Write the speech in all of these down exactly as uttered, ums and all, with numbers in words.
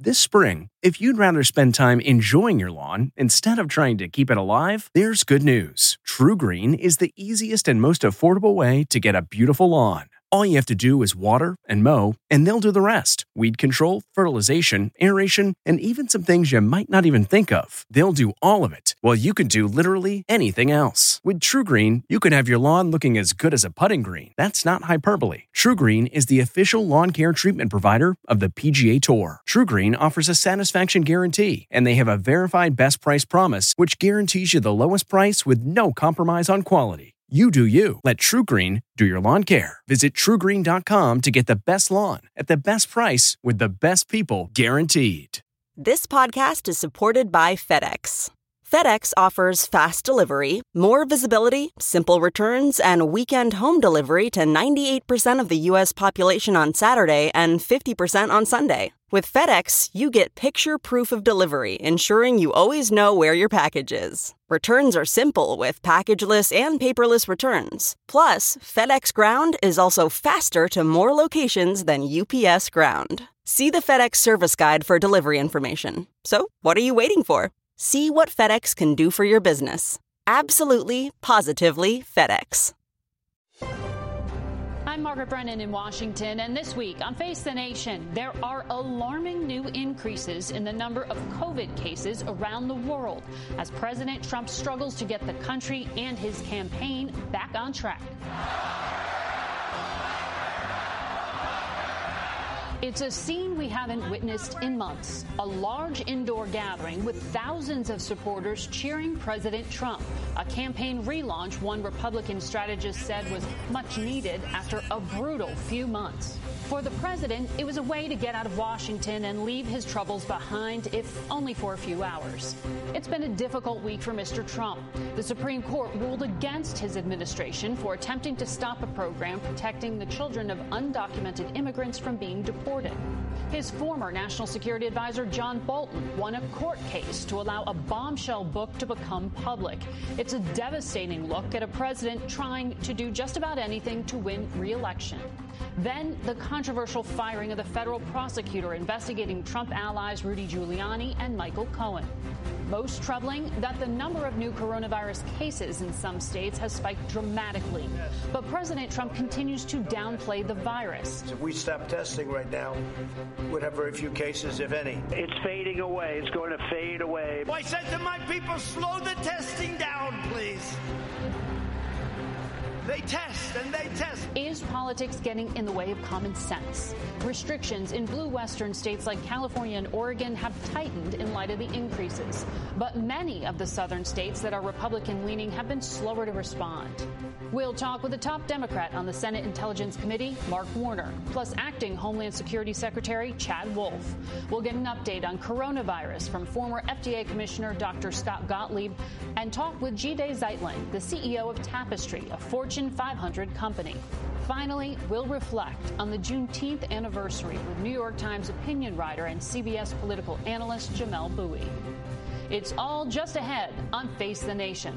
This spring, if you'd rather spend time enjoying your lawn instead of trying to keep it alive, there's good news. TruGreen is the easiest and most affordable way to get a beautiful lawn. All you have to do is water and mow, and they'll do the rest. Weed control, fertilization, aeration, and even some things you might not even think of. They'll do all of it, while you can do literally anything else. With TruGreen, you can have your lawn looking as good as a putting green. That's not hyperbole. TruGreen is the official lawn care treatment provider of the P G A Tour. TruGreen offers a satisfaction guarantee, and they have a verified best price promise, which guarantees you the lowest price with no compromise on quality. You do you. Let TruGreen do your lawn care. Visit True Green dot com to get the best lawn at the best price with the best people guaranteed. This podcast is supported by FedEx. FedEx offers fast delivery, more visibility, simple returns, and weekend home delivery to ninety-eight percent of the U S population on Saturday and fifty percent on Sunday. With FedEx, you get picture proof of delivery, ensuring you always know where your package is. Returns are simple with packageless and paperless returns. Plus, FedEx Ground is also faster to more locations than U P S Ground. See the FedEx service guide for delivery information. So, what are you waiting for? See what FedEx can do for your business. Absolutely, positively FedEx. I'm Margaret Brennan in Washington, and this week on Face the Nation, there are alarming new increases in the number of COVID cases around the world as President Trump struggles to get the country and his campaign back on track. It's a scene we haven't witnessed in months. A large indoor gathering with thousands of supporters cheering President Trump. A campaign relaunch one Republican strategist said was much needed after a brutal few months. For the president, it was a way to get out of Washington and leave his troubles behind, if only for a few hours. It's been a difficult week for Mister Trump. The Supreme Court ruled against his administration for attempting to stop a program protecting the children of undocumented immigrants from being deported. His former national security advisor, John Bolton, won a court case to allow a bombshell book to become public. It's a devastating look at a president trying to do just about anything to win re-election. Then, the controversial firing of the federal prosecutor investigating Trump allies Rudy Giuliani and Michael Cohen. Most troubling, that the number of new coronavirus cases in some states has spiked dramatically. But President Trump continues to downplay the virus. If we stop testing right now, we'd have very few cases, if any. It's fading away. It's going to fade away. I said to my people, slow the testing down, please. They test and they test. Is politics getting in the way of common sense? Restrictions in blue western states like California and Oregon have tightened in light of the increases. But many of the southern states that are Republican-leaning have been slower to respond. We'll talk with the top Democrat on the Senate Intelligence Committee, Mark Warner, plus acting Homeland Security Secretary Chad Wolf. We'll get an update on coronavirus from former F D A Commissioner Doctor Scott Gottlieb and talk with Jide Zeitlin, the C E O of Tapestry, a Fortune five hundred company. Finally, we'll reflect on the Juneteenth anniversary with New York Times opinion writer and C B S political analyst Jamelle Bouie. It's all just ahead on Face the Nation.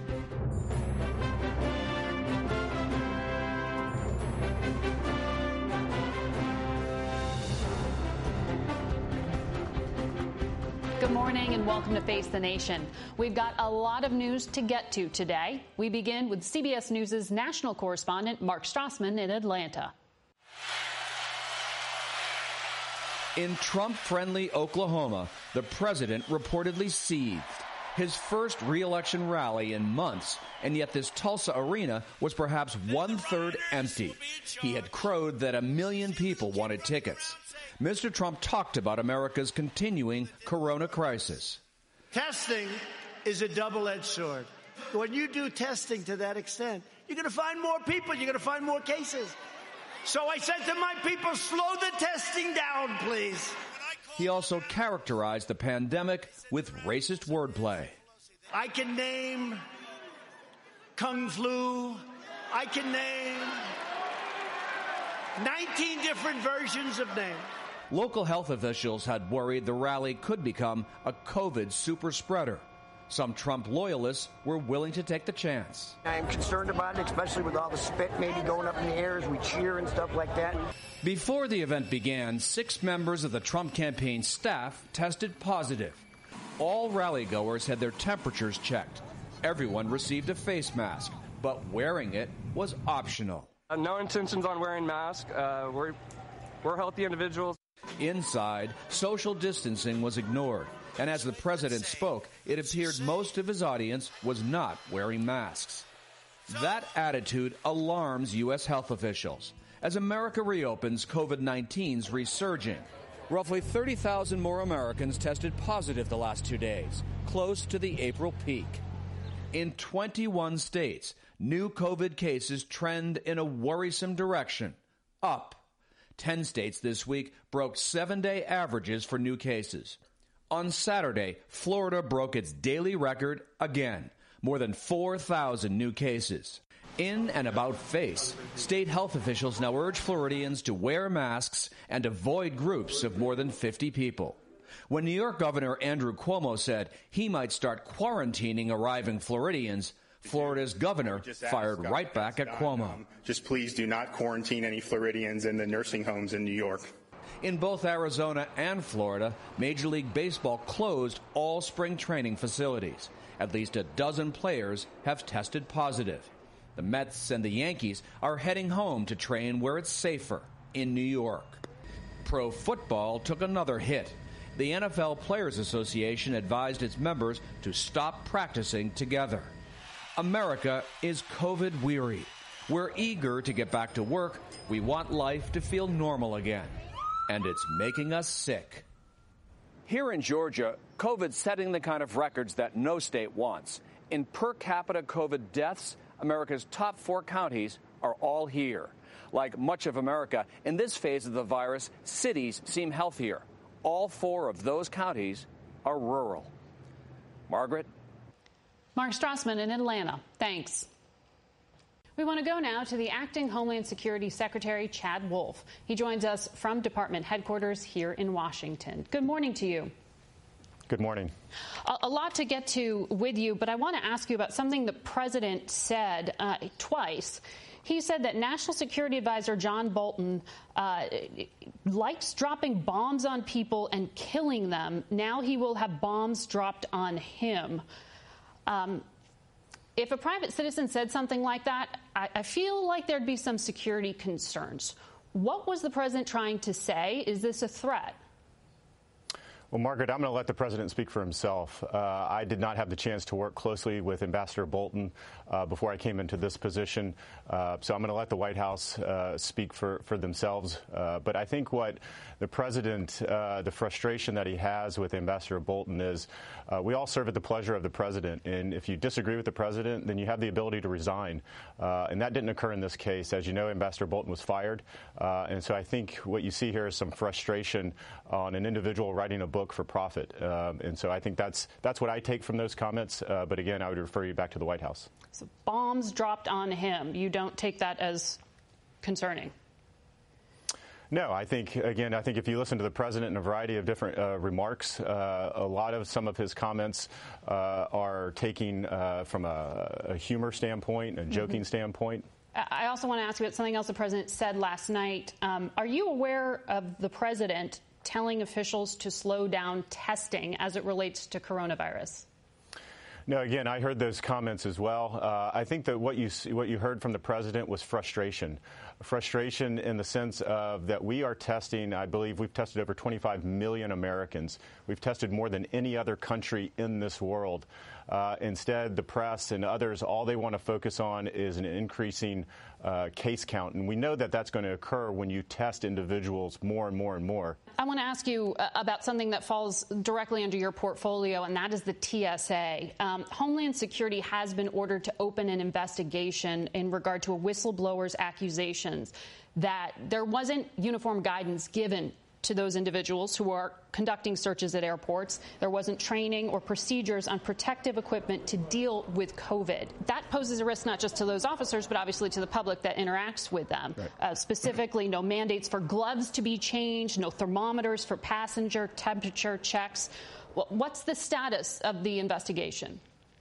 Good morning and welcome to Face the Nation. We've got a lot of news to get to today. We begin with C B S News' national correspondent Mark Strassman in Atlanta. In Trump-friendly Oklahoma, the president reportedly seethed. His first re-election rally in months, and yet this Tulsa arena was perhaps one-third empty. He had crowed that a million people wanted tickets. Mister Trump talked about America's continuing corona crisis. Testing is a double-edged sword. When you do testing to that extent, you're going to find more people. You're going to find more cases. So I said to my people, slow the testing down, please. He also characterized the pandemic with racist wordplay. I can name Kung Flu. I can name nineteen different versions of names. Local health officials had worried the rally could become a COVID super spreader. Some Trump loyalists were willing to take the chance. I am concerned about it, especially with all the spit maybe going up in the air as we cheer and stuff like that. Before the event began, six members of the Trump campaign staff tested positive. All rally-goers had their temperatures checked. Everyone received a face mask, but wearing it was optional. Uh, no intentions on wearing masks. Uh, we're, we're healthy individuals. Inside, social distancing was ignored. And as the president spoke, it appeared most of his audience was not wearing masks. That attitude alarms U S health officials. As America reopens, COVID nineteen's resurging. Roughly thirty thousand more Americans tested positive the last two days, close to the April peak. In twenty-one states, new COVID cases trend in a worrisome direction, up. Ten states this week broke seven-day averages for new cases. On Saturday, Florida broke its daily record again, more than four thousand new cases. In and about face, state health officials now urge Floridians to wear masks and avoid groups of more than fifty people. When New York Governor Andrew Cuomo said he might start quarantining arriving Floridians, Florida's governor fired right back at Cuomo. Just please do not quarantine any Floridians in the nursing homes in New York. In both Arizona and Florida, Major League Baseball closed all spring training facilities. At least a dozen players have tested positive. The Mets and the Yankees are heading home to train where it's safer, in New York. Pro football took another hit. The N F L Players Association advised its members to stop practicing together. America is COVID weary. We're eager to get back to work. We want life to feel normal again. And it's making us sick. Here in Georgia, COVID's setting the kind of records that no state wants. In per capita COVID deaths, America's top four counties are all here. Like much of America, in this phase of the virus, cities seem healthier. All four of those counties are rural. Margaret? Mark Strassman in Atlanta. Thanks. We want to go now to the acting Homeland Security Secretary, Chad Wolf. He joins us from department headquarters here in Washington. Good morning to you. Good morning. A, a lot to get to with you, but I want to ask you about something the president said uh, twice. He said that National Security Advisor John Bolton uh, likes dropping bombs on people and killing them. Now he will have bombs dropped on him. Um, If a private citizen said something like that, I, I feel like there'd be some security concerns. What was the president trying to say? Is this a threat? Well, Margaret, I'm going to let the president speak for himself. Uh, I did not have the chance to work closely with Ambassador Bolton uh, before I came into this position, uh, so I'm going to let the White House uh, speak for, for themselves. Uh, but I think what the president, uh, the frustration that he has with Ambassador Bolton is uh, we all serve at the pleasure of the president, and if you disagree with the president, then you have the ability to resign. Uh, and that didn't occur in this case. As you know, Ambassador Bolton was fired, uh, and so I think what you see here is some frustration on an individual writing a book book for profit. Um, and so I think that's that's what I take from those comments. Uh, but again, I would refer you back to the White House. So bombs dropped on him. You don't take that as concerning? No, I think, again, I think if you listen to the president in a variety of different uh, remarks, uh, a lot of some of his comments uh, are taking uh, from a, a humor standpoint, a joking mm-hmm. standpoint. I also want to ask you about something else the president said last night. Um, are you aware of the president telling officials to slow down testing as it relates to coronavirus? No, again, I heard those comments as well. Uh, I think that what you what you heard from the president was frustration. Frustration in the sense of that we are testing, I believe we've tested over twenty-five million Americans. We've tested more than any other country in this world. Uh, instead, the press and others, all they want to focus on is an increasing uh, case count. And we know that that's going to occur when you test individuals more and more and more. I want to ask you about something that falls directly under your portfolio, and that is the T S A. Um, Homeland Security has been ordered to open an investigation in regard to a whistleblower's accusations that there wasn't uniform guidance given to those individuals who are conducting searches at airports. There wasn't training or procedures on protective equipment to deal with COVID. That poses a risk not just to those officers, but obviously to the public that interacts with them. Right. Uh, specifically, no mandates for gloves to be changed, no thermometers for passenger temperature checks. What's the status of the investigation?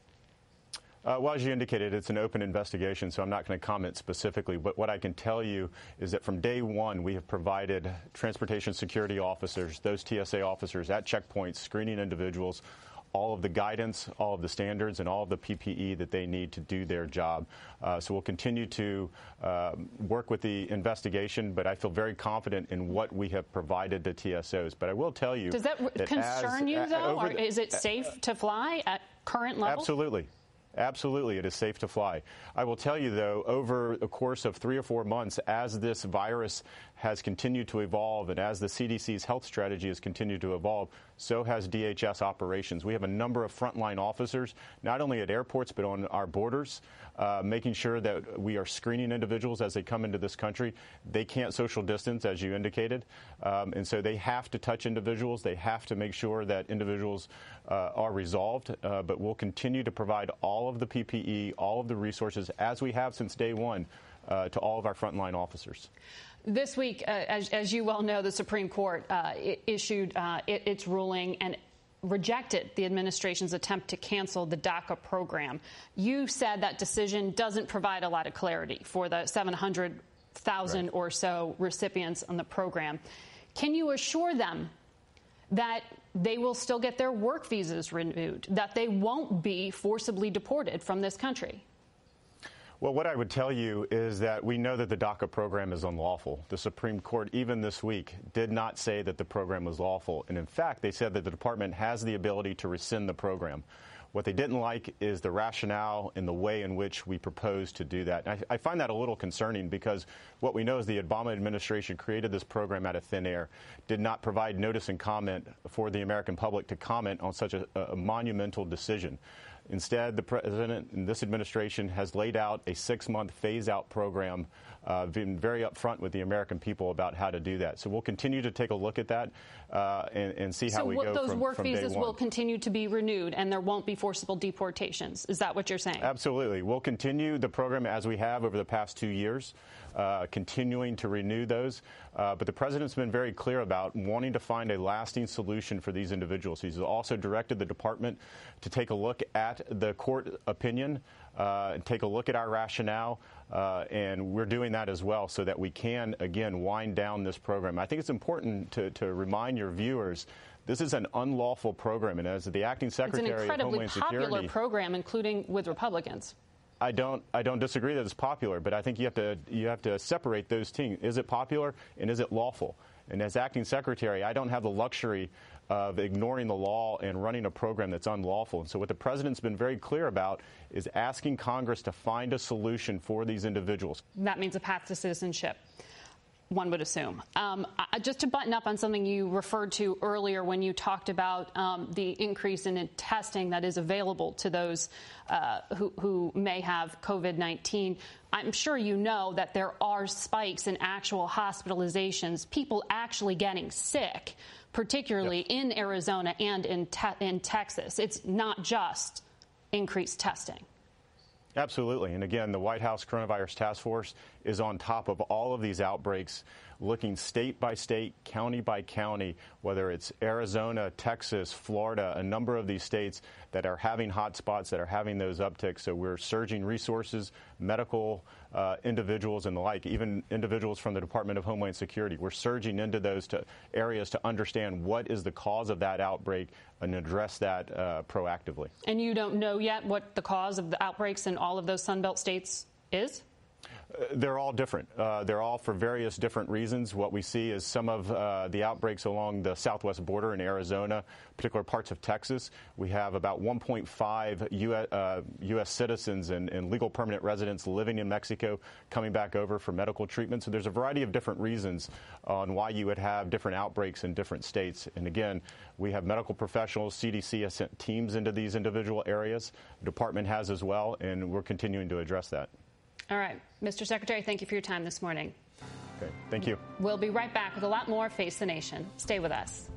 Uh, well, as you indicated, it's an open investigation, so I'm not going to comment specifically. But what I can tell you is that from day one, we have provided transportation security officers, those T S A officers at checkpoints, screening individuals, all of the guidance, all of the standards, and all of the P P E that they need to do their job. Uh, so we'll continue to uh, work with the investigation, but I feel very confident in what we have provided to T S Os. But I will tell you... Does that, that concern as, you, though? Or the, is it safe to fly at current levels? Absolutely. Absolutely, it is safe to fly. I will tell you, though, over the course of three or four months, as this virus has continued to evolve and as the C D C's health strategy has continued to evolve, so has D H S operations. We have a number of frontline officers, not only at airports but on our borders, uh, making sure that we are screening individuals as they come into this country. They can't social distance, as you indicated, um, and so they have to touch individuals. They have to make sure that individuals uh, are resolved, uh, but we'll continue to provide all of the P P E, all of the resources, as we have since day one, uh, to all of our frontline officers. This week, uh, as, as you well know, the Supreme Court uh, issued uh, it, its ruling and rejected the administration's attempt to cancel the DACA program. You said that decision doesn't provide a lot of clarity for the seven hundred thousand right. or so recipients on the program. Can you assure them that they will still get their work visas renewed, that they won't be forcibly deported from this country? Well, what I would tell you is that we know that the DACA program is unlawful. The Supreme Court, even this week, did not say that the program was lawful. And in fact, they said that the department has the ability to rescind the program. What they didn't like is the rationale and the way in which we propose to do that. And I, I find that a little concerning because what we know is the Obama administration created this program out of thin air, did not provide notice and comment for the American public to comment on such a, a monumental decision. Instead, the president and this administration has laid out a six-month phase-out program, uh, been very upfront with the American people about how to do that. So we'll continue to take a look at that uh, and, and see how so we what, go those from, work from visas day one. will continue to be renewed, and there won't be forcible deportations. Is that what you're saying? Absolutely. We'll continue the program as we have over the past two years, uh, continuing to renew those. Uh, but the president's been very clear about wanting to find a lasting solution for these individuals. He's also directed the department to take a look at the court opinion, uh, and take a look at our rationale, uh, and we're doing that as well so that we can, again, wind down this program. I think it's important to, to remind your viewers this is an unlawful program, and as the acting secretary of Homeland Security... It's an incredibly popular program, including with Republicans. I don't I don't disagree that it's popular, but I think you have to you have to separate those things. Is it popular and is it lawful? And as acting secretary, I don't have the luxury of ignoring the law and running a program that's unlawful. And so what the president's been very clear about is asking Congress to find a solution for these individuals. That means a path to citizenship, one would assume. Um, just to button up on something you referred to earlier when you talked about um, the increase in testing that is available to those uh, who, who may have COVID nineteen. I'm sure you know that there are spikes in actual hospitalizations, people actually getting sick, particularly yep. in Arizona and in, te- in Texas. It's not just increased testing. Absolutely. And again, the White House Coronavirus Task Force is on top of all of these outbreaks, looking state by state, county by county, whether it's Arizona, Texas, Florida, a number of these states that are having hot spots, that are having those upticks. So we're surging resources, medical uh, individuals and the like, even individuals from the Department of Homeland Security. We're surging into those to areas to understand what is the cause of that outbreak and address that uh, proactively. And you don't know yet what the cause of the outbreaks in all of those Sunbelt states is? Uh, they're all different. Uh, they're all for various different reasons. What we see is some of uh, the outbreaks along the southwest border in Arizona, particular parts of Texas. We have about one point five U S, uh, U S citizens and, and legal permanent residents living in Mexico coming back over for medical treatment. So there's a variety of different reasons on why you would have different outbreaks in different states. And again, we have medical professionals. C D C has sent teams into these individual areas. The department has as well, and we're continuing to address that. All right. Mister Secretary, thank you for your time this morning. Okay. Thank you. We'll be right back with a lot more Face the Nation. Stay with us.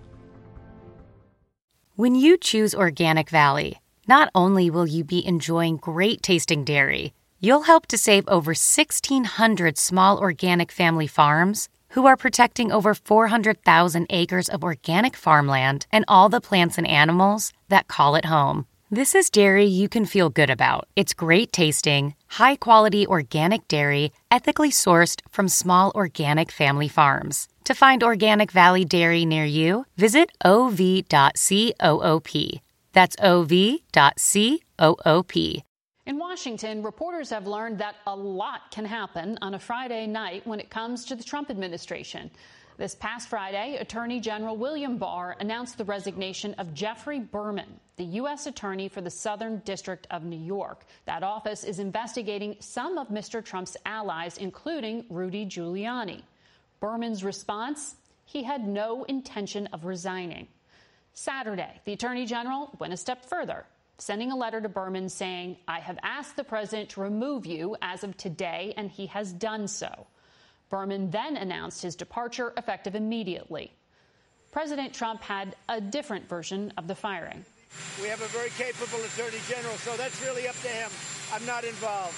When you choose Organic Valley, not only will you be enjoying great tasting dairy, you'll help to save over sixteen hundred small organic family farms who are protecting over four hundred thousand acres of organic farmland and all the plants and animals that call it home. This is dairy you can feel good about. It's great tasting, high-quality organic dairy, ethically sourced from small organic family farms. To find Organic Valley Dairy near you, visit o v dot coop. That's o v dot coop. In Washington, reporters have learned that a lot can happen on a Friday night when it comes to the Trump administration. This past Friday, Attorney General William Barr announced the resignation of Geoffrey Berman, the U S attorney for the Southern District of New York. That office is investigating some of Mister Trump's allies, including Rudy Giuliani. Berman's response? He had no intention of resigning. Saturday, the Attorney General went a step further, sending a letter to Berman saying, I have asked the president to remove you as of today, and he has done so. Berman then announced his departure effective immediately. President Trump had a different version of the firing. We have a very capable attorney general, so that's really up to him. I'm not involved.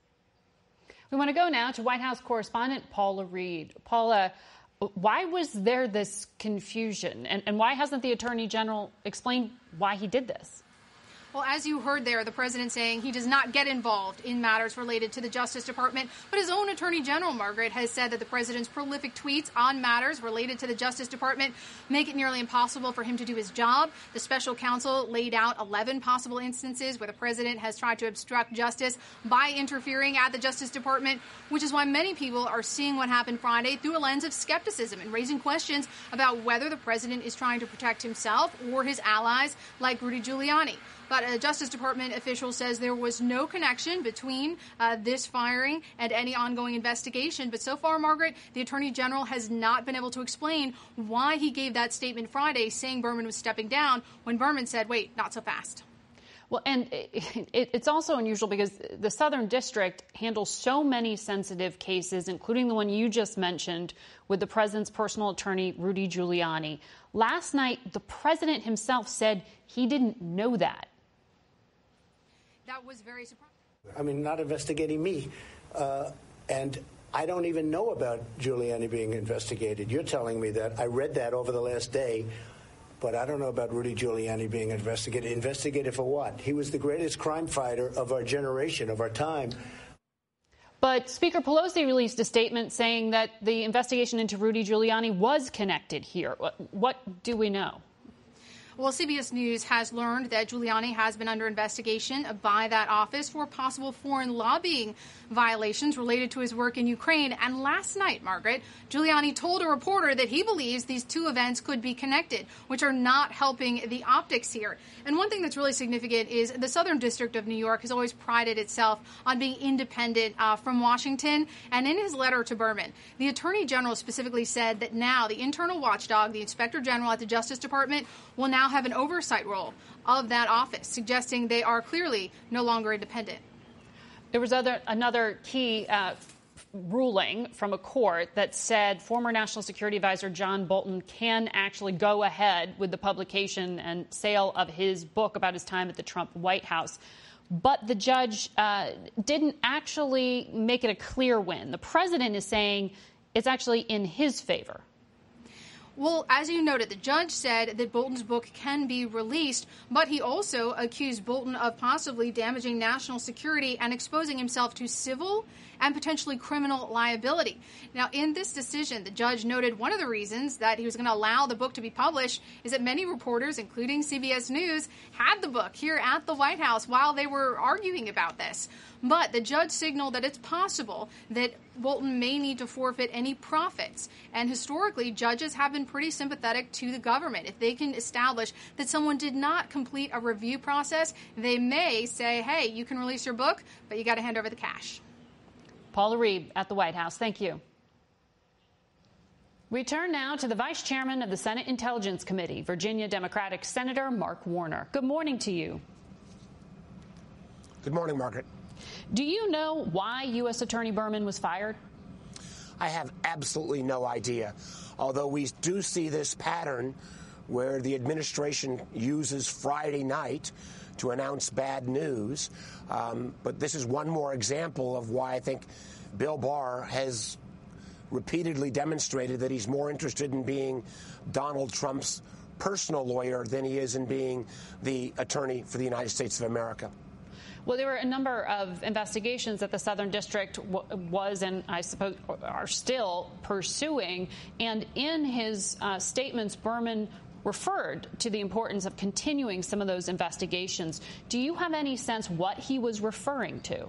We want to go now to White House correspondent Paula Reed. Paula, why was there this confusion, and, and why hasn't the attorney general explained why he did this? Well, as you heard there, the president saying he does not get involved in matters related to the Justice Department. But his own attorney general, Margaret, has said that the president's prolific tweets on matters related to the Justice Department make it nearly impossible for him to do his job. The special counsel laid out eleven possible instances where the president has tried to obstruct justice by interfering at the Justice Department, which is why many people are seeing what happened Friday through a lens of skepticism and raising questions about whether the president is trying to protect himself or his allies like Rudy Giuliani. But a Justice Department official says there was no connection between uh, this firing and any ongoing investigation. But so far, Margaret, the Attorney General has not been able to explain why he gave that statement Friday saying Berman was stepping down when Berman said, wait, not so fast. Well, and it, it, it's also unusual because the Southern District handles so many sensitive cases, including the one you just mentioned with the president's personal attorney, Rudy Giuliani. Last night, the president himself said he didn't know that. That was very surprising. I mean, not investigating me. Uh, and I don't even know about Giuliani being investigated. You're telling me that. I read that over the last day. But I don't know about Rudy Giuliani being investigated. Investigated for what? He was the greatest crime fighter of our generation, of our time. But Speaker Pelosi released a statement saying that the investigation into Rudy Giuliani was connected here. What do we know? Well, C B S News has learned that Giuliani has been under investigation by that office for possible foreign lobbying violations related to his work in Ukraine. And last night, Margaret, Giuliani told a reporter that he believes these two events could be connected, which are not helping the optics here. And one thing that's really significant is the Southern District of New York has always prided itself on being independent uh, from Washington. And in his letter to Berman, the Attorney General specifically said that now the internal watchdog, the Inspector General at the Justice Department, will now have an oversight role of that office, suggesting they are clearly no longer independent. There was other, another key uh, ruling from a court that said former National Security Advisor John Bolton can actually go ahead with the publication and sale of his book about his time at the Trump White House. But the judge uh, didn't actually make it a clear win. The president is saying it's actually in his favor. Well, as you noted, the judge said that Bolton's book can be released, but he also accused Bolton of possibly damaging national security and exposing himself to civil and potentially criminal liability. Now, in this decision, the judge noted one of the reasons that he was going to allow the book to be published is that many reporters, including C B S News, had the book here at the White House while they were arguing about this. But the judge signaled that it's possible that Bolton may need to forfeit any profits. And historically, judges have been pretty sympathetic to the government. If they can establish that someone did not complete a review process, they may say, hey, you can release your book, but you got to hand over the cash. Paula Reed at the White House. Thank you. We turn now to the Vice Chairman of the Senate Intelligence Committee, Virginia Democratic Senator Mark Warner. Good morning to you. Good morning, Margaret. Do you know why U S Attorney Berman was fired? I have absolutely no idea, although we do see this pattern where the administration uses Friday night to announce bad news. Um, but this is one more example of why I think Bill Barr has repeatedly demonstrated that he's more interested in being Donald Trump's personal lawyer than he is in being the attorney for the United States of America. Well, there were a number of investigations that the Southern District w was and I suppose are still pursuing. And in his uh, statements, Berman referred to the importance of continuing some of those investigations. Do you have any sense what he was referring to?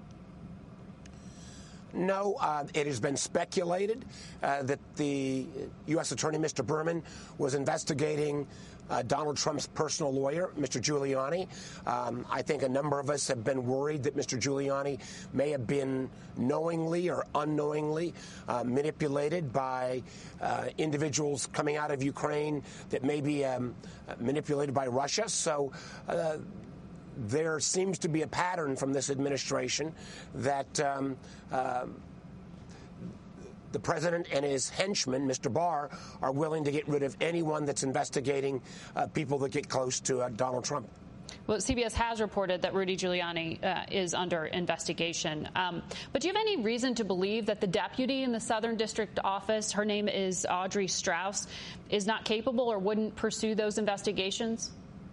No, uh, it has been speculated uh, that the U S Attorney, Mister Berman, was investigating uh, Donald Trump's personal lawyer, Mister Giuliani. Um, I think a number of us have been worried that Mister Giuliani may have been knowingly or unknowingly uh, manipulated by uh, individuals coming out of Ukraine that may be um, manipulated by Russia. So uh, there seems to be a pattern from this administration that um, uh, the president and his henchman, Mister Barr, are willing to get rid of anyone that's investigating uh, people that get close to uh, Donald Trump. Well, C B S has reported that Rudy Giuliani uh, is under investigation. Um, but do you have any reason to believe that the deputy in the Southern District office, her name is Audrey Strauss, is not capable or wouldn't pursue those investigations?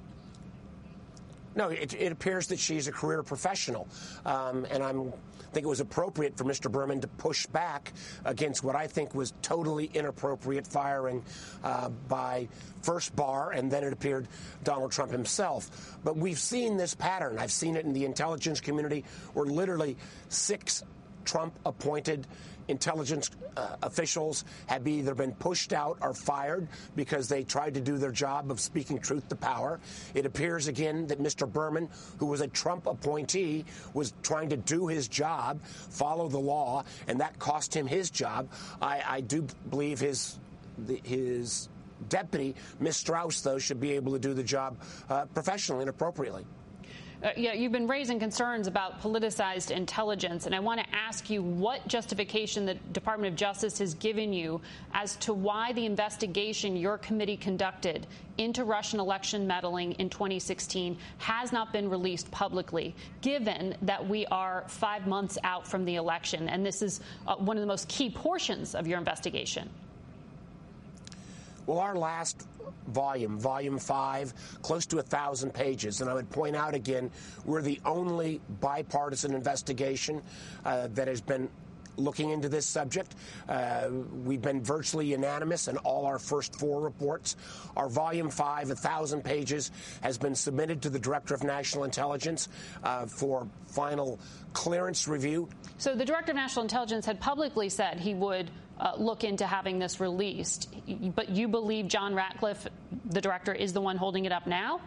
No, it, it appears that she's a career professional, um, and I'm, I think it was appropriate for Mister Berman to push back against what I think was totally inappropriate firing uh, by first Barr, and then it appeared Donald Trump himself. But we've seen this pattern. I've seen it in the intelligence community where literally six Trump-appointed intelligence uh, officials have either been pushed out or fired because they tried to do their job of speaking truth to power. It appears again that Mister Berman, who was a Trump appointee, was trying to do his job, follow the law, and that cost him his job. I, I do believe his the, his deputy, Miz Strauss, though, should be able to do the job uh, professionally and appropriately. Uh, yeah, you've been raising concerns about politicized intelligence, and I want to ask you what justification the Department of Justice has given you as to why the investigation your committee conducted into Russian election meddling in twenty sixteen has not been released publicly, given that we are five months out from the election, and this is uh, one of the most key portions of your investigation. Well, our last volume, volume five, close to a thousand pages. And I would point out again, we're the only bipartisan investigation uh, that has been looking into this subject. Uh, we've been virtually unanimous in all our first four reports. Our volume five, a thousand pages, has been submitted to the Director of National Intelligence uh, for final clearance review. So the Director of National Intelligence had publicly said he would Uh, look into having this released. But you believe John Ratcliffe, the director, is the one holding it up now?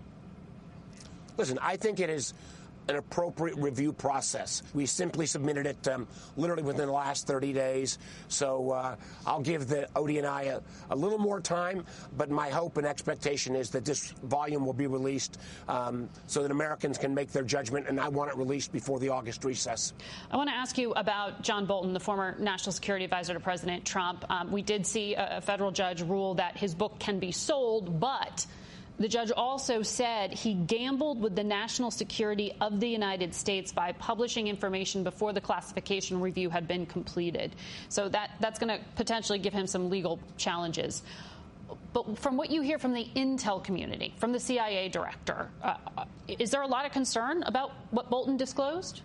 Listen, I think it is an appropriate review process. We simply submitted it um, literally within the last thirty days. So uh, I'll give the O D N I a, a little more time, but my hope and expectation is that this volume will be released um, so that Americans can make their judgment, and I want it released before the August recess. I want to ask you about John Bolton, the former National Security Advisor to President Trump. Um, we did see a, a federal judge rule that his book can be sold, but the judge also said he gambled with the national security of the United States by publishing information before the classification review had been completed. So that, that's going to potentially give him some legal challenges. But from what you hear from the intel community, from the C I A director, uh, is there a lot of concern about what Bolton disclosed?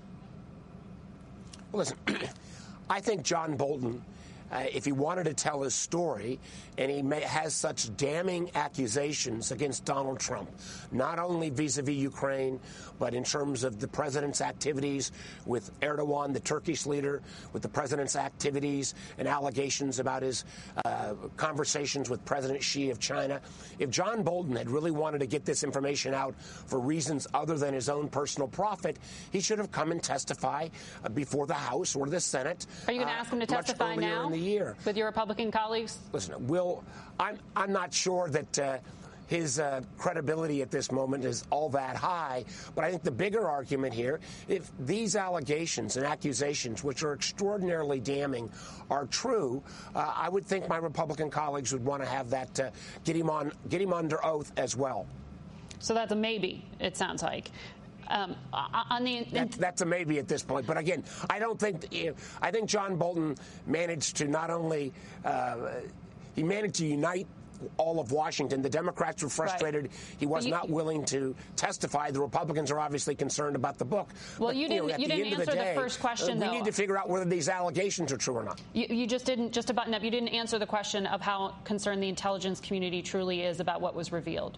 Well, listen, I think John Bolton, Uh, if he wanted to tell his story, and he may, has such damning accusations against Donald Trump, not only vis-a-vis Ukraine, but in terms of the president's activities with Erdogan, the Turkish leader, with the president's activities and allegations about his uh, conversations with President Xi of China. If John Bolton had really wanted to get this information out for reasons other than his own personal profit, he should have come and testify uh, before the House or the Senate. Are you going to uh, ask him to testify now? Year. With your Republican colleagues? Listen, Will, I'm, I'm not sure that uh, his uh, credibility at this moment is all that high, but I think the bigger argument here, if these allegations and accusations, which are extraordinarily damning, are true, uh, I would think my Republican colleagues would want to have that, uh, get him on, get him under oath as well. So that's a maybe, it sounds like. Um, on the, that, that's a maybe at this point. But again, I don't think I think John Bolton managed to not only uh, he managed to unite all of Washington. The Democrats were frustrated. Right. He was you, not willing to testify. The Republicans are obviously concerned about the book. Well, but, you didn't, you know, you didn't answer the, day, the first question, uh, we though. We need to figure out whether these allegations are true or not. You, you just didn't, just to button up, you didn't answer the question of how concerned the intelligence community truly is about what was revealed.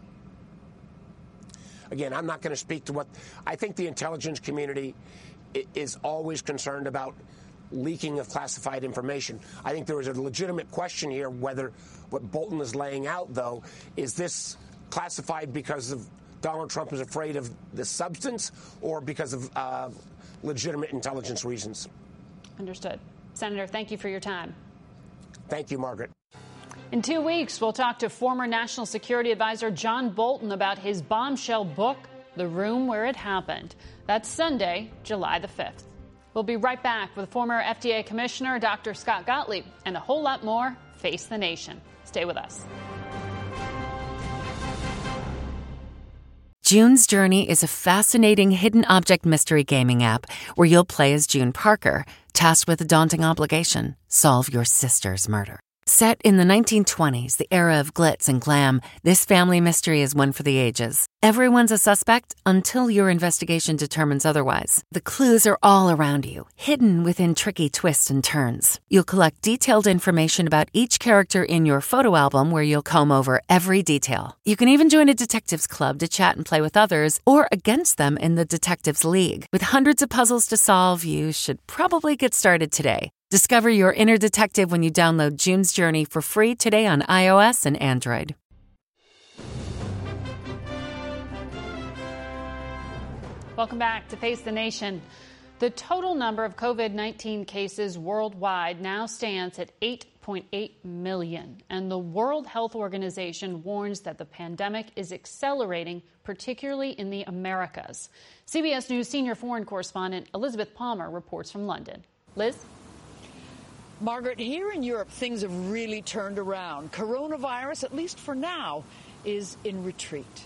Again, I'm not going to speak to what I think the intelligence community is always concerned about leaking of classified information. I think there is a legitimate question here whether what Bolton is laying out, though, is this classified because of Donald Trump is afraid of the substance or because of uh, legitimate intelligence reasons. Understood. Senator, thank you for your time. Thank you, Margaret. In two weeks, we'll talk to former National Security Advisor John Bolton about his bombshell book, The Room Where It Happened. That's Sunday, July the fifth. We'll be right back with former F D A Commissioner Doctor Scott Gottlieb and a whole lot more. Face the Nation. Stay with us. June's Journey is a fascinating hidden object mystery gaming app where you'll play as June Parker, tasked with a daunting obligation: solve your sister's murder. Set in the nineteen twenties, the era of glitz and glam, this family mystery is one for the ages. Everyone's a suspect until your investigation determines otherwise. The clues are all around you, hidden within tricky twists and turns. You'll collect detailed information about each character in your photo album where you'll comb over every detail. You can even join a detectives club to chat and play with others or against them in the Detectives League. With hundreds of puzzles to solve, you should probably get started today. Discover your inner detective when you download June's Journey for free today on iOS and Android. Welcome back to Face the Nation. The total number of COVID nineteen cases worldwide now stands at eight point eight million, and the World Health Organization warns that the pandemic is accelerating, particularly in the Americas. C B S News senior foreign correspondent Elizabeth Palmer reports from London. Liz? Margaret, here in Europe, things have really turned around. Coronavirus, at least for now, is in retreat.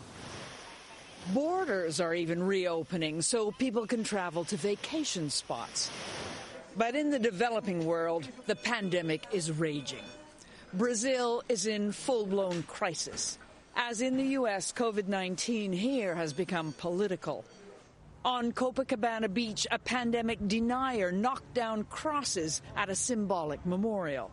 Borders are even reopening so people can travel to vacation spots. But in the developing world, the pandemic is raging. Brazil is in full-blown crisis. As in the U S, COVID nineteen here has become political. On Copacabana Beach, a pandemic denier knocked down crosses at a symbolic memorial.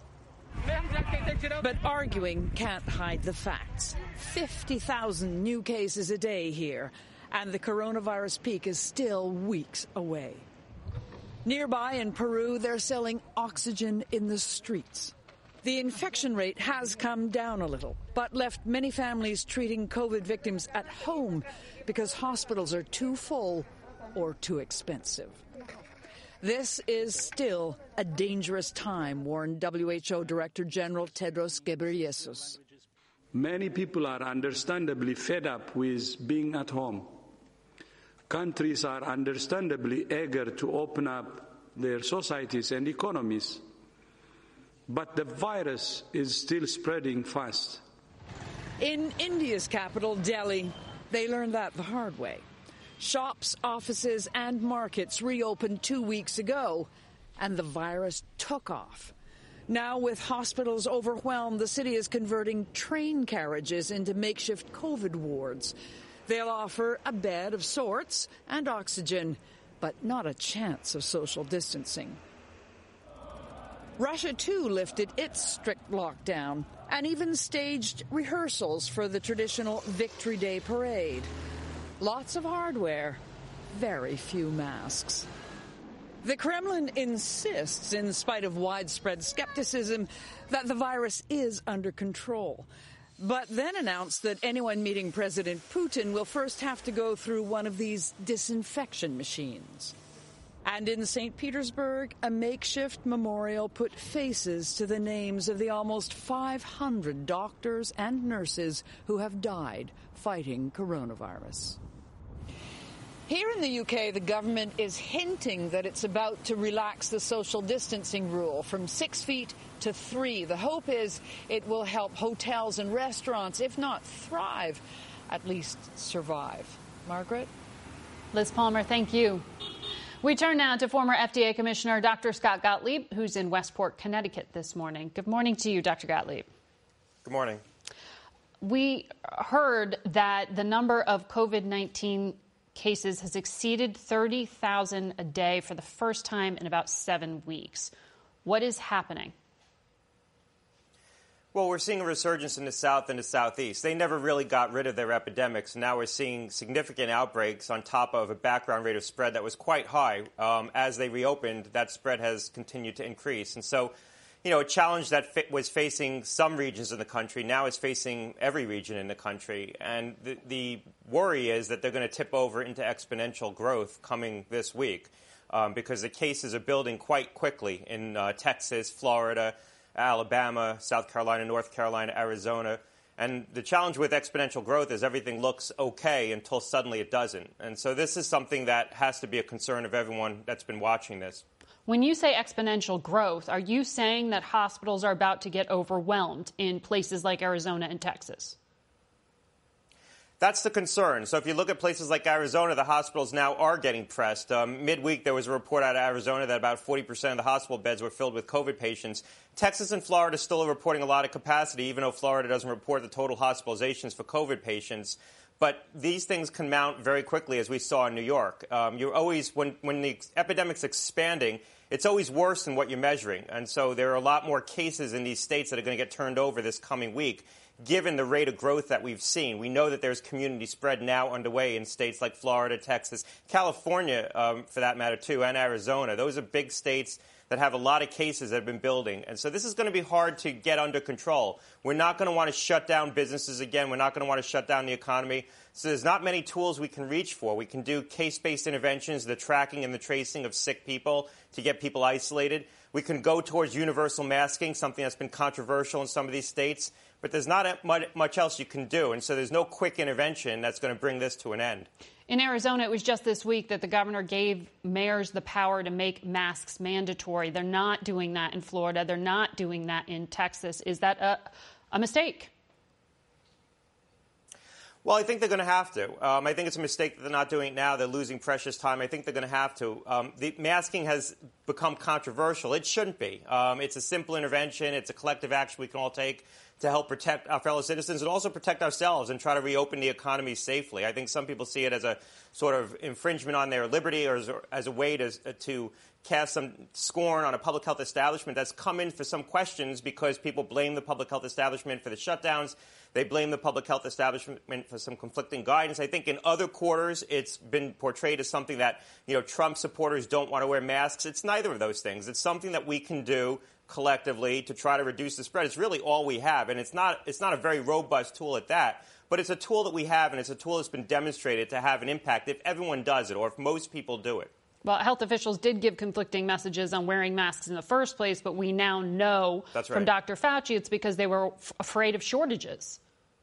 But arguing can't hide the facts. fifty thousand new cases a day here, and the coronavirus peak is still weeks away. Nearby in Peru, they're selling oxygen in the streets. The infection rate has come down a little, but left many families treating COVID victims at home because hospitals are too full or too expensive. This is still a dangerous time, warned W H O Director General Tedros Ghebreyesus. Many people are understandably fed up with being at home. Countries are understandably eager to open up their societies and economies. But the virus is still spreading fast. In India's capital, Delhi, they learned that the hard way. Shops, offices, and markets reopened two weeks ago, and the virus took off. Now, with hospitals overwhelmed, the city is converting train carriages into makeshift COVID wards. They'll offer a bed of sorts and oxygen, but not a chance of social distancing. Russia, too, lifted its strict lockdown and even staged rehearsals for the traditional Victory Day parade. Lots of hardware, very few masks. The Kremlin insists, in spite of widespread skepticism, that the virus is under control, but then announced that anyone meeting President Putin will first have to go through one of these disinfection machines. And in Saint Petersburg, a makeshift memorial put faces to the names of the almost five hundred doctors and nurses who have died fighting coronavirus. Here in the U K, the government is hinting that it's about to relax the social distancing rule from six feet to three. The hope is it will help hotels and restaurants, if not thrive, at least survive. Margaret? Liz Palmer, thank you. We turn now to former F D A Commissioner Doctor Scott Gottlieb, who's in Westport, Connecticut this morning. Good morning to you, Doctor Gottlieb. Good morning. We heard that the number of COVID nineteen cases has exceeded thirty thousand a day for the first time in about seven weeks. What is happening? Well, we're seeing a resurgence in the South and the Southeast. They never really got rid of their epidemics. Now we're seeing significant outbreaks on top of a background rate of spread that was quite high. Um, as they reopened, that spread has continued to increase. And so, you know, a challenge that fit was facing some regions in the country now is facing every region in the country. And the, the worry is that they're going to tip over into exponential growth coming this week um, because the cases are building quite quickly in uh, Texas, Florida, Alabama, South Carolina, North Carolina, Arizona. And the challenge with exponential growth is everything looks okay until suddenly it doesn't. And so this is something that has to be a concern of everyone that's been watching this. When you say exponential growth, are you saying that hospitals are about to get overwhelmed in places like Arizona and Texas? That's the concern. So if you look at places like Arizona, the hospitals now are getting pressed. Um, midweek, there was a report out of Arizona that about forty percent of the hospital beds were filled with COVID patients. Texas and Florida still are reporting a lot of capacity, even though Florida doesn't report the total hospitalizations for COVID patients. But these things can mount very quickly, as we saw in New York. Um, you're always, when, when the epidemic's expanding, it's always worse than what you're measuring. And so there are a lot more cases in these states that are going to get turned over this coming week, given the rate of growth that we've seen. We know that there's community spread now underway in states like Florida, Texas, California, um, for that matter, too, and Arizona. Those are big states that have a lot of cases that have been building. And so this is going to be hard to get under control. We're not going to want to shut down businesses again. We're not going to want to shut down the economy. So there's not many tools we can reach for. We can do case-based interventions, the tracking and the tracing of sick people to get people isolated. We can go towards universal masking, something that's been controversial in some of these states. But there's not much else you can do. And so there's no quick intervention that's going to bring this to an end. In Arizona, it was just this week that the governor gave mayors the power to make masks mandatory. They're not doing that in Florida. They're not doing that in Texas. Is that a, a mistake? Well, I think they're going to have to. Um, I think it's a mistake that they're not doing it now. They're losing precious time. I think they're going to have to. Um, the masking has become controversial. It shouldn't be. Um, it's a simple intervention. It's a collective action we can all take to help protect our fellow citizens and also protect ourselves and try to reopen the economy safely. I think some people see it as a sort of infringement on their liberty or as, as a way to, to cast some scorn on a public health establishment that's come in for some questions because people blame the public health establishment for the shutdowns. They blame the public health establishment for some conflicting guidance. I think in other quarters, it's been portrayed as something that, you know, Trump supporters don't want to wear masks. It's neither of those things. It's something that we can do collectively to try to reduce the spread. It's really all we have. And it's not, it's not a very robust tool at that. But it's a tool that we have, and it's a tool that's been demonstrated to have an impact if everyone does it or if most people do it. Well, health officials did give conflicting messages on wearing masks in the first place, but we now know That's right. from Doctor Fauci it's because they were f- afraid of shortages.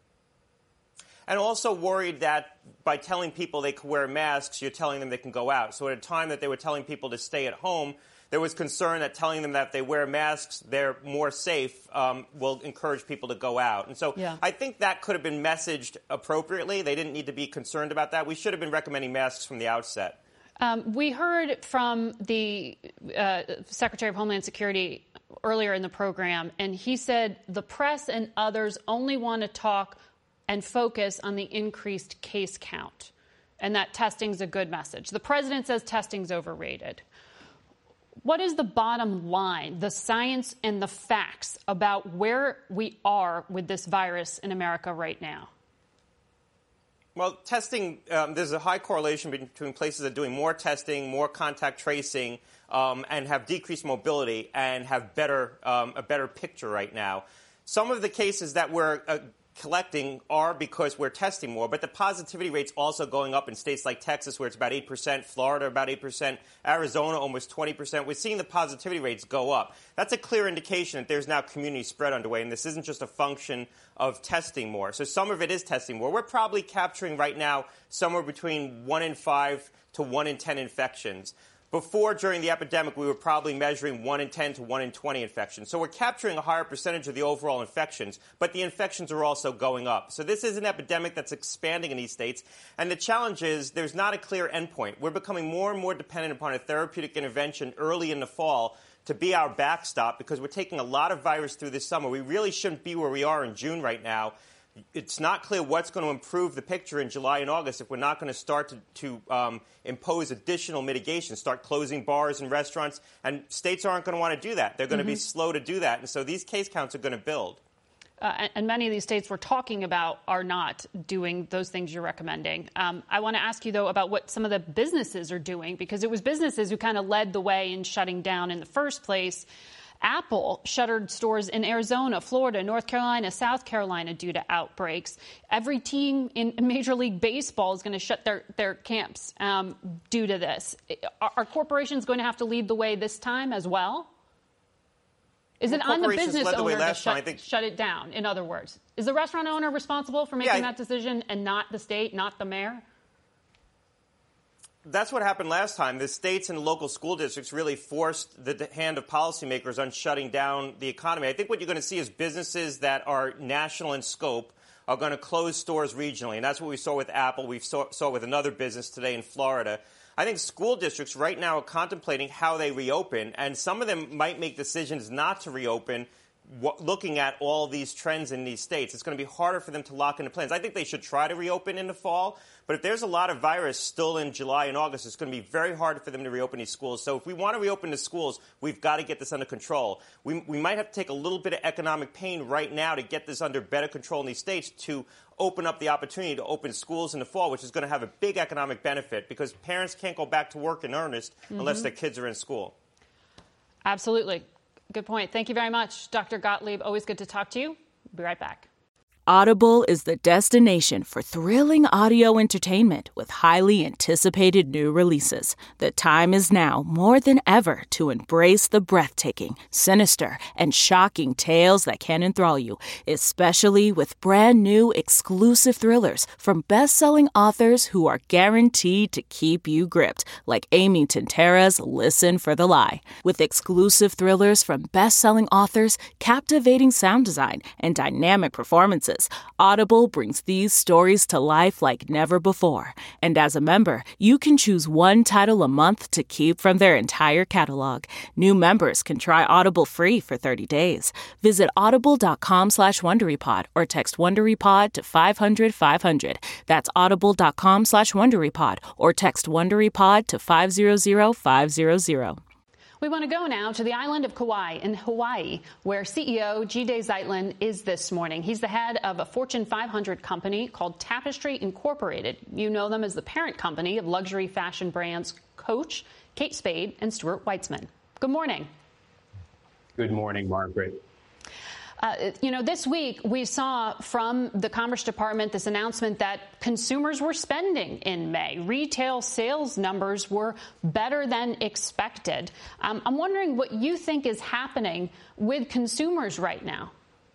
And also worried that by telling people they can wear masks, you're telling them they can go out. So at a time that they were telling people to stay at home, there was concern that telling them that if they wear masks, they're more safe, um, will encourage people to go out. And so yeah. I think that could have been messaged appropriately. They didn't need to be concerned about that. We should have been recommending masks from the outset. Um, we heard from the uh, Secretary of Homeland Security earlier in the program, and he said the press and others only want to talk and focus on the increased case count, and that testing's a good message. The president says testing's overrated. What is the bottom line, the science and the facts about where we are with this virus in America right now? Well, testing, um, there's a high correlation between places that are doing more testing, more contact tracing, um, and have decreased mobility and have better um, a better picture right now. Some of the cases that we're uh, collecting are because we're testing more, but the positivity rate's also going up in states like Texas, where it's about eight percent, Florida about eight percent, Arizona almost twenty percent. We're seeing the positivity rates go up. That's a clear indication that there's now community spread underway, and this isn't just a function of testing more. So some of it is testing more. We're probably capturing right now somewhere between one in five to one in ten infections. Before, during the epidemic, we were probably measuring one in ten to one in twenty infections. So we're capturing a higher percentage of the overall infections, but the infections are also going up. So this is an epidemic that's expanding in these states. And the challenge is there's not a clear endpoint. We're becoming more and more dependent upon a therapeutic intervention early in the fall to be our backstop because we're taking a lot of virus through this summer. We really shouldn't be where we are in June right now. It's not clear what's going to improve the picture in July and August if we're not going to start to, to um, impose additional mitigation, start closing bars and restaurants. And states aren't going to want to do that. They're going mm-hmm. to be slow to do that. And so these case counts are going to build. Uh, and, and many of these states we're talking about are not doing those things you're recommending. Um, I want to ask you, though, about what some of the businesses are doing, because it was businesses who kind of led the way in shutting down in the first place. Apple shuttered stores in Arizona, Florida, North Carolina, South Carolina due to outbreaks. Every team in Major League Baseball is going to shut their, their camps um, due to this. Are, are corporations going to have to lead the way this time as well? Is well, it on the business the owner to shut, think... shut it down, in other words? Is the restaurant owner responsible for making yeah, I... that decision and not the state, not the mayor? That's what happened last time. The states and local school districts really forced the hand of policymakers on shutting down the economy. I think what you're going to see is businesses that are national in scope are going to close stores regionally. And that's what we saw with Apple. We saw, saw with another business today in Florida. I think school districts right now are contemplating how they reopen. And some of them might make decisions not to reopen looking at all these trends in these states. It's going to be harder for them to lock into plans. I think they should try to reopen in the fall. But if there's a lot of virus still in July and August, it's going to be very hard for them to reopen these schools. So if we want to reopen the schools, we've got to get this under control. We, we might have to take a little bit of economic pain right now to get this under better control in these states to open up the opportunity to open schools in the fall, which is going to have a big economic benefit because parents can't go back to work in earnest mm-hmm. unless their kids are in school. Absolutely. Good point. Thank you very much, Doctor Gottlieb. Always good to talk to you. Be right back. Audible is the destination for thrilling audio entertainment with highly anticipated new releases. The time is now more than ever to embrace the breathtaking, sinister, and shocking tales that can enthrall you, especially with brand new exclusive thrillers from best-selling authors who are guaranteed to keep you gripped, like Amy Tintera's Listen for the Lie. With exclusive thrillers from best-selling authors, captivating sound design, and dynamic performances, Audible brings these stories to life like never before. And as a member, you can choose one title a month to keep from their entire catalog. New members can try Audible free for thirty days. Visit audible.com slash WonderyPod or text WonderyPod to five hundred five hundred. That's audible.com slash WonderyPod or text WonderyPod to five hundred five hundred. We want to go now to the island of Kauai in Hawaii, where C E O Jide Zeitlin is this morning. He's the head of a Fortune five hundred company called Tapestry Incorporated. You know them as the parent company of luxury fashion brands Coach, Kate Spade, and Stuart Weitzman. Good morning. Good morning, Margaret. Uh, you know, this week we saw from the Commerce Department this announcement that consumers were spending in May. Retail sales numbers were better than expected. Um, I'm wondering what you think is happening with consumers right now.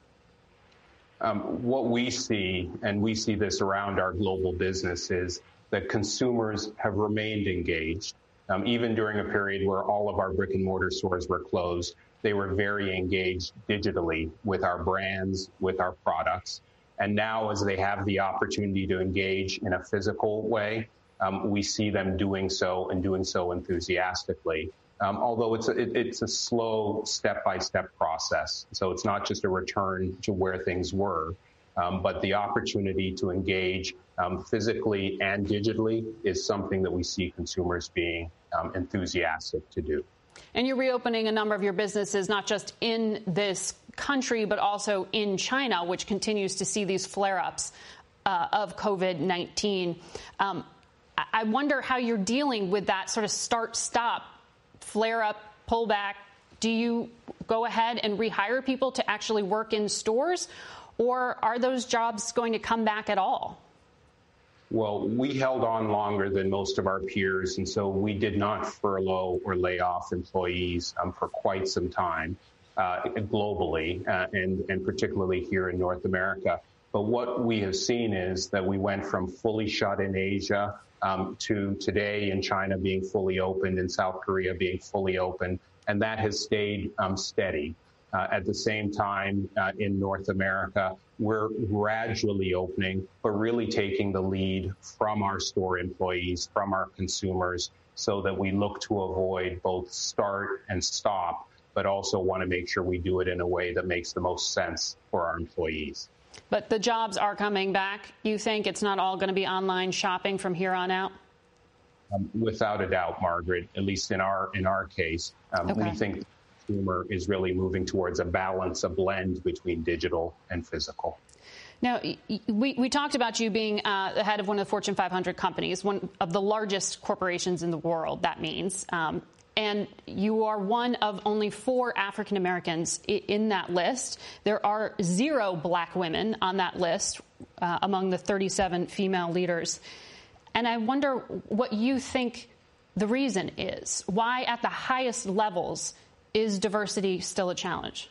Um, what we see, and we see this around our global business, is that consumers have remained engaged. Um, even during a period where all of our brick and mortar stores were closed, they were very engaged digitally with our brands, with our products. And now as they have the opportunity to engage in a physical way, um, we see them doing so and doing so enthusiastically. Um, although it's a, it, it's a slow step-by-step process. So it's not just a return to where things were, um, but the opportunity to engage um, physically and digitally is something that we see consumers being um, enthusiastic to do. And you're reopening a number of your businesses, not just in this country, but also in China, which continues to see these flare-ups uh, of COVID nineteen. Um, I wonder how you're dealing with that sort of start-stop, flare-up, pullback. Do you go ahead and rehire people to actually work in stores, or are those jobs going to come back at all? Well, we held on longer than most of our peers, and so we did not furlough or lay off employees um, for quite some time uh, globally, uh, and, and particularly here in North America. But what we have seen is that we went from fully shut in Asia um, to today in China being fully opened, in South Korea being fully open, and that has stayed um, steady. Uh, at the same time, uh, in North America, we're gradually opening, but really taking the lead from our store employees, from our consumers, so that we look to avoid both start and stop, but also want to make sure we do it in a way that makes the most sense for our employees. But the jobs are coming back. You think it's not all going to be online shopping from here on out? Um, without a doubt, Margaret, at least in our in our case, um, Okay. we think the consumer is really moving towards a balance, a blend between digital and physical. Now, we, we talked about you being uh, the head of one of the Fortune five hundred companies, one of the largest corporations in the world, that means. Um, and you are one of only four African Americans in that list. There are zero black women on that list uh, among the thirty-seven female leaders. And I wonder what you think the reason is. Why at the highest levels is diversity still a challenge?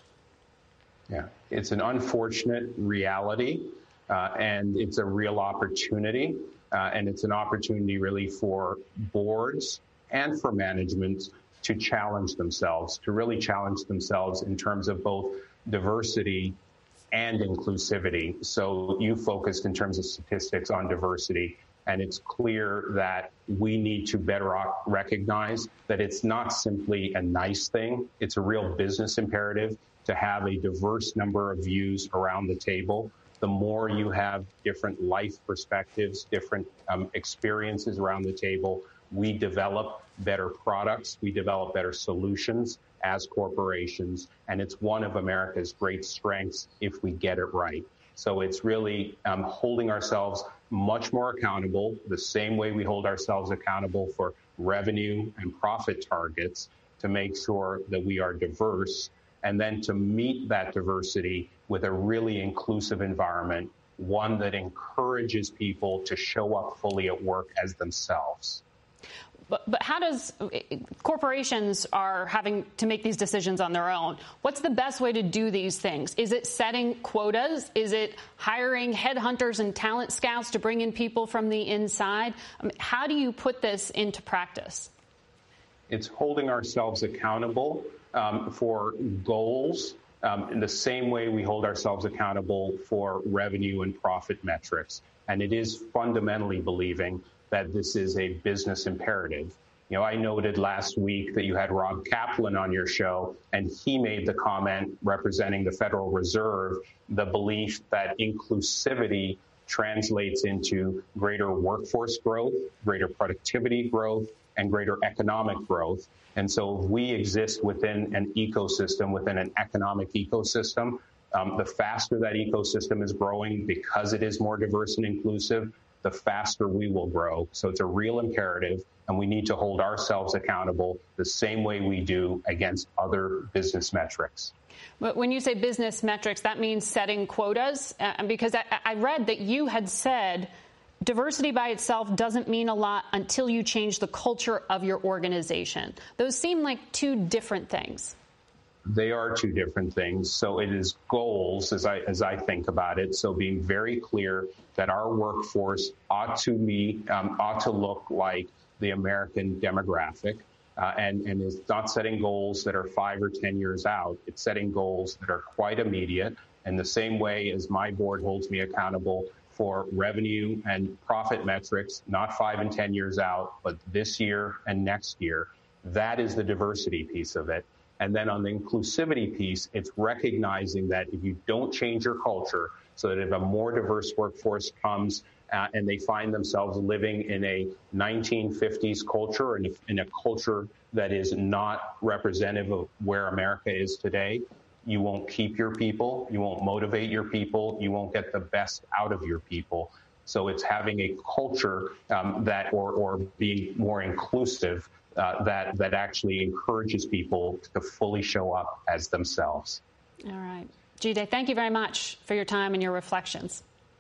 Yeah, it's an unfortunate reality, uh, and it's a real opportunity, uh, and it's an opportunity really for boards and for management to challenge themselves, to really challenge themselves in terms of both diversity and inclusivity. So you focused in terms of statistics on diversity, and it's clear that we need to better recognize that it's not simply a nice thing, it's a real business imperative to have a diverse number of views around the table. The more you have different life perspectives, different um, experiences around the table, we develop better products, we develop better solutions as corporations, and it's one of America's great strengths if we get it right. So it's really um, holding ourselves much more accountable, the same way we hold ourselves accountable for revenue and profit targets, to make sure that we are diverse, and then to meet that diversity with a really inclusive environment, one that encourages people to show up fully at work as themselves. But, but how does corporations are having to make these decisions on their own? What's the best way to do these things? Is it setting quotas? Is it hiring headhunters and talent scouts to bring in people from the inside? I mean, how do you put this into practice? It's holding ourselves accountable um, for goals um, in the same way we hold ourselves accountable for revenue and profit metrics. And it is fundamentally believing that this is a business imperative. You know, I noted last week that you had Rob Kaplan on your show, and he made the comment representing the Federal Reserve, the belief that inclusivity translates into greater workforce growth, greater productivity growth, and greater economic growth. And so if we exist within an ecosystem, within an economic ecosystem, um, the faster that ecosystem is growing because it is more diverse and inclusive, the faster we will grow. So it's a real imperative, and we need to hold ourselves accountable the same way we do against other business metrics. But when you say business metrics, that means setting quotas? Uh, because I, I read that you had said diversity by itself doesn't mean a lot until you change the culture of your organization. Those seem like two different things. They are two different things. So it is goals, as I as I think about it. So being very clear that our workforce ought to be um, ought to look like the American demographic, uh, and and is not setting goals that are five or ten years out. It's setting goals that are quite immediate. In the same way as my board holds me accountable for revenue and profit metrics, not five and ten years out, but this year and next year. That is the diversity piece of it. And then on the inclusivity piece, it's recognizing that if you don't change your culture so that if a more diverse workforce comes uh, and they find themselves living in a nineteen fifties culture and in a culture that is not representative of where America is today, you won't keep your people, you won't motivate your people, you won't get the best out of your people. So it's having a culture um, that, or, or being more inclusive, Uh, that that actually encourages people to fully show up as themselves. All right. Jide, thank you very much for your time and your reflections.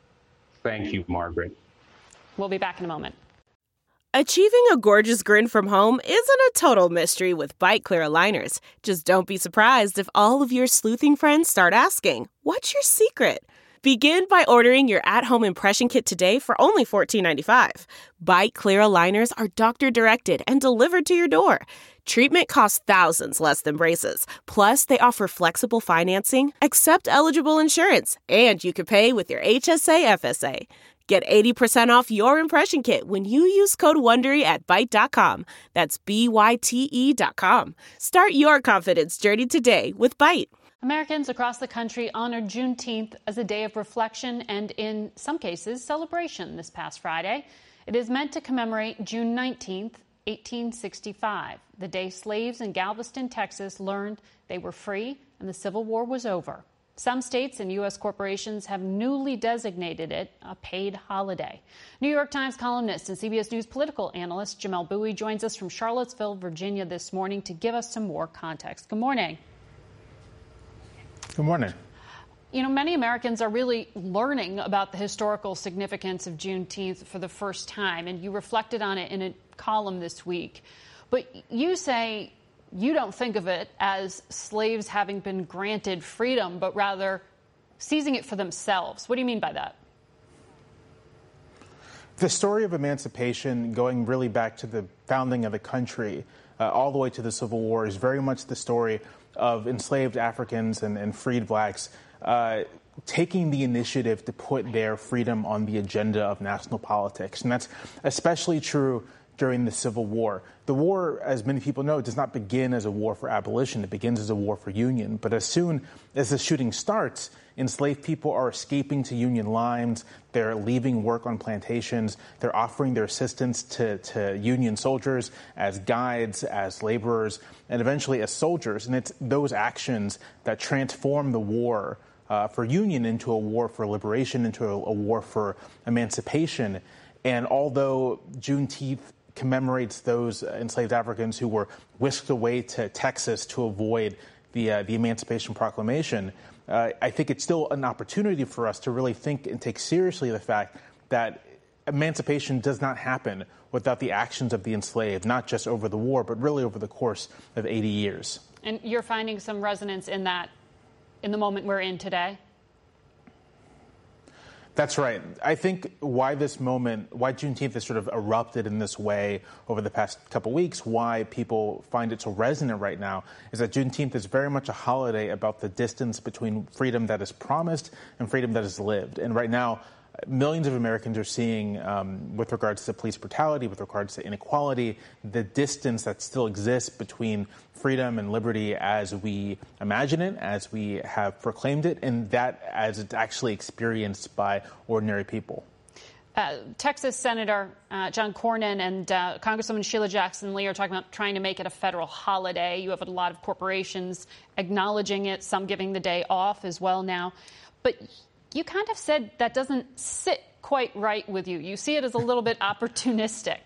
Thank you, Margaret. We'll be back in a moment. Achieving a gorgeous grin from home isn't a total mystery with Bite Clear aligners. Just don't be surprised if all of your sleuthing friends start asking, "What's your secret?" Begin by ordering your at-home impression kit today for only fourteen ninety-five. Byte Clear aligners are doctor-directed and delivered to your door. Treatment costs thousands less than braces. Plus, they offer flexible financing, accept eligible insurance, and you can pay with your H S A F S A. Get eighty percent off your impression kit when you use code WONDERY at Byte dot com. That's B Y T E dot com. Start your confidence journey today with Byte. Americans across the country honored Juneteenth as a day of reflection and, in some cases, celebration this past Friday. It is meant to commemorate June nineteenth, eighteen sixty-five, the day slaves in Galveston, Texas learned they were free and the Civil War was over. Some states and U S corporations have newly designated it a paid holiday. New York Times columnist and C B S News political analyst Jamelle Bouie joins us from Charlottesville, Virginia this morning to give us some more context. Good morning. Good morning. You know, many Americans are really learning about the historical significance of Juneteenth for the first time, and you reflected on it in a column this week. But you say you don't think of it as slaves having been granted freedom, but rather seizing it for themselves. What do you mean by that? The story of emancipation, going really back to the founding of the country, uh, all the way to the Civil War, is very much the story of enslaved Africans and, and freed blacks uh, taking the initiative to put their freedom on the agenda of national politics. And that's especially true during the Civil War. The war, as many people know, does not begin as a war for abolition. It begins as a war for union. But as soon as the shooting starts, enslaved people are escaping to Union lines. They're leaving work on plantations. They're offering their assistance to, to Union soldiers as guides, as laborers, and eventually as soldiers. And it's those actions that transform the war uh, for Union into a war for liberation, into a, a war for emancipation. And although Juneteenth commemorates those enslaved Africans who were whisked away to Texas to avoid the uh, the Emancipation Proclamation, uh, I think it's still an opportunity for us to really think and take seriously the fact that emancipation does not happen without the actions of the enslaved, not just over the war, but really over the course of eighty years. And you're finding some resonance in that in the moment we're in today? That's right. I think why this moment, why Juneteenth has sort of erupted in this way over the past couple weeks, why people find it so resonant right now, is that Juneteenth is very much a holiday about the distance between freedom that is promised and freedom that is lived. And right now, millions of Americans are seeing, um, with regards to police brutality, with regards to inequality, the distance that still exists between freedom and liberty as we imagine it, as we have proclaimed it, and that as it's actually experienced by ordinary people. Uh, Texas Senator uh, John Cornyn and uh, Congresswoman Sheila Jackson Lee are talking about trying to make it a federal holiday. You have a lot of corporations acknowledging it, some giving the day off as well now. But you kind of said that doesn't sit quite right with you. You see it as a little bit opportunistic.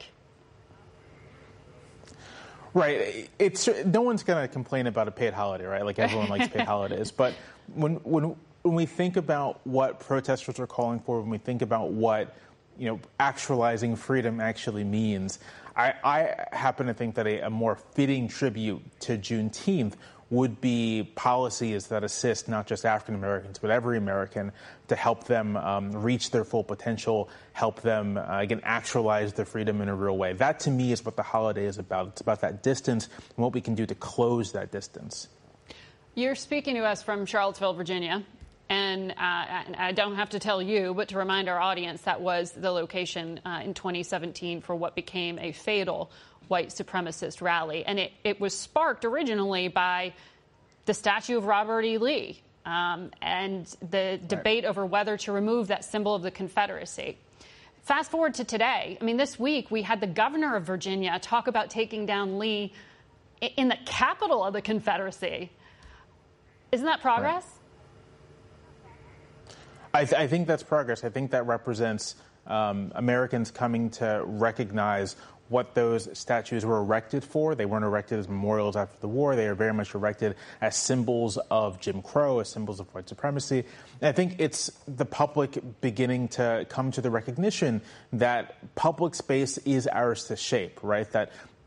Right. It's no one's going to complain about a paid holiday, right? Like everyone likes paid holidays. But when when when we think about what protesters are calling for, when we think about what, you know, actualizing freedom actually means, I, I happen to think that a, a more fitting tribute to Juneteenth would be policies that assist not just African Americans, but every American to help them um, reach their full potential, help them, uh, again, actualize their freedom in a real way. That, to me, is what the holiday is about. It's about that distance and what we can do to close that distance. You're speaking to us from Charlottesville, Virginia. And, uh, and I don't have to tell you, but to remind our audience, that was the location uh, in twenty seventeen for what became a fatal white supremacist rally. And it, it was sparked originally by the statue of Robert E. Lee um, and the debate over whether to remove that symbol of the Confederacy. Fast forward to today. I mean, this week we had the governor of Virginia talk about taking down Lee in the capital of the Confederacy. Isn't that progress? Right. I, th- I think that's progress. I think that represents um, Americans coming to recognize what those statues were erected for. They weren't erected as memorials after the war. They are very much erected as symbols of Jim Crow, as symbols of white supremacy. And I think it's the public beginning to come to the recognition that public space is ours to shape, right? That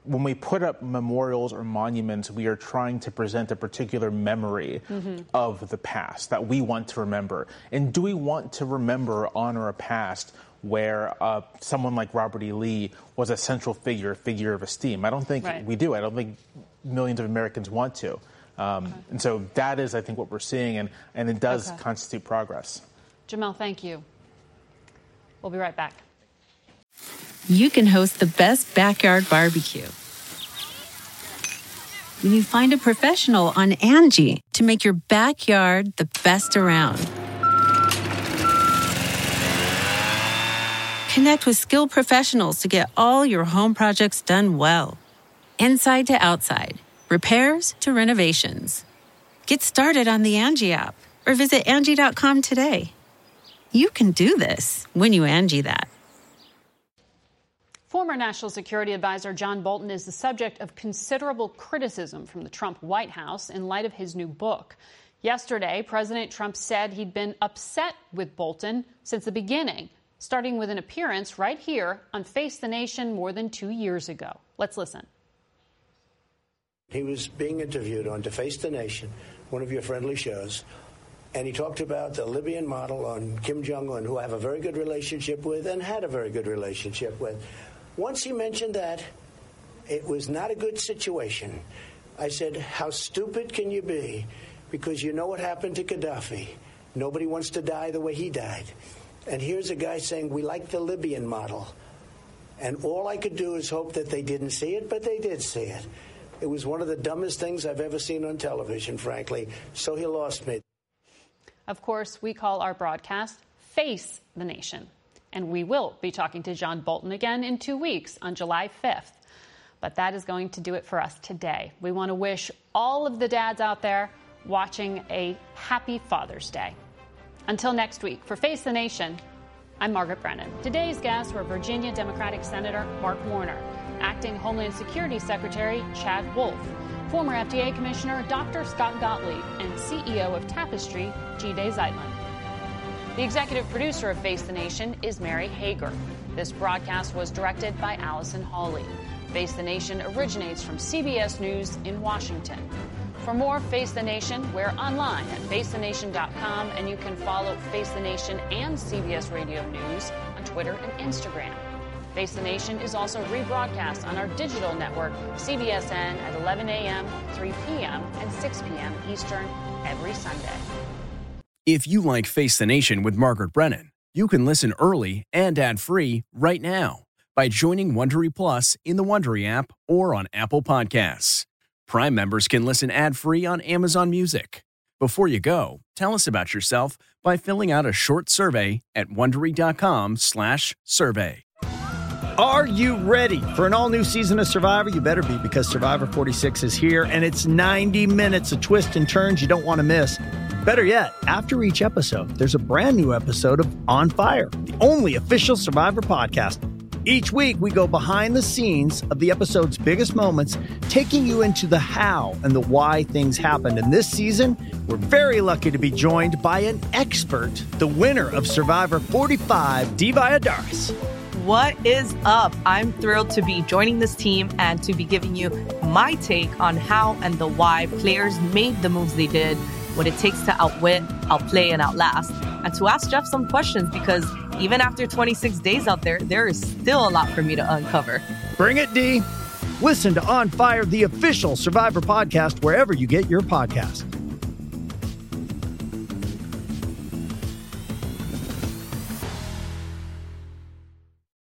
when we put up memorials or monuments, we are trying to present a particular memory mm-hmm. of the past that we want to remember. And do we want to remember, honor a past where uh, someone like Robert E. Lee was a central figure, a figure of esteem? I don't think right. we do. I don't think millions of Americans want to. Um, okay. And so that is, I think, what we're seeing, and, and it does okay. constitute progress. Jamel, thank you. We'll be right back. You can host the best backyard barbecue when you find a professional on Angie to make your backyard the best around. Connect with skilled professionals to get all your home projects done well. Inside to outside, repairs to renovations. Get started on the Angie app or visit Angie dot com today. You can do this when you Angie that. Former National Security Advisor John Bolton is the subject of considerable criticism from the Trump White House in light of his new book. Yesterday, President Trump said he'd been upset with Bolton since the beginning, starting with an appearance right here on Face the Nation more than two years ago. Let's listen. He was being interviewed on To Face the Nation, one of your friendly shows, and he talked about the Libyan model on Kim Jong-un, who I have a very good relationship with and had a very good relationship with. Once he mentioned that, it was not a good situation. I said, how stupid can you be? Because you know what happened to Gaddafi. Nobody wants to die the way he died. And here's a guy saying, we like the Libyan model. And all I could do is hope that they didn't see it, but they did see it. It was one of the dumbest things I've ever seen on television, frankly. So he lost me. Of course, we call our broadcast Face the Nation. And we will be talking to John Bolton again in two weeks on July fifth. But that is going to do it for us today. We want to wish all of the dads out there watching a happy Father's Day. Until next week, for Face the Nation, I'm Margaret Brennan. Today's guests were Virginia Democratic Senator Mark Warner, Acting Homeland Security Secretary Chad Wolf, former F D A Commissioner Doctor Scott Gottlieb, and C E O of Tapestry, Jide Zeitlin. The executive producer of Face the Nation is Mary Hager. This broadcast was directed by Allison Hawley. Face the Nation originates from C B S News in Washington. For more Face the Nation, we're online at face the nation dot com, and you can follow Face the Nation and C B S Radio News on Twitter and Instagram. Face the Nation is also rebroadcast on our digital network, C B S N, at eleven a.m., three p.m., and six p.m. Eastern every Sunday. If you like Face the Nation with Margaret Brennan, you can listen early and ad-free right now by joining Wondery Plus in the Wondery app or on Apple Podcasts. Prime members can listen ad-free on Amazon Music. Before you go, tell us about yourself by filling out a short survey at wondery dot com slash survey. Are you ready for an all-new season of Survivor? You better be, because Survivor forty-six is here, and it's ninety minutes of twists and turns you don't want to miss. Better yet, after each episode, there's a brand new episode of On Fire, the only official Survivor podcast. Each week, we go behind the scenes of the episode's biggest moments, taking you into the how and the why things happened. And this season, we're very lucky to be joined by an expert, the winner of Survivor forty-five, Dee Valladares. What is up? I'm thrilled to be joining this team and to be giving you my take on how and the why players made the moves they did, what it takes to outwit, outplay, and outlast, and to ask Jeff some questions, because even after twenty-six days out there, there is still a lot for me to uncover. Bring it, Dee. Listen to On Fire, the official Survivor podcast, wherever you get your podcast.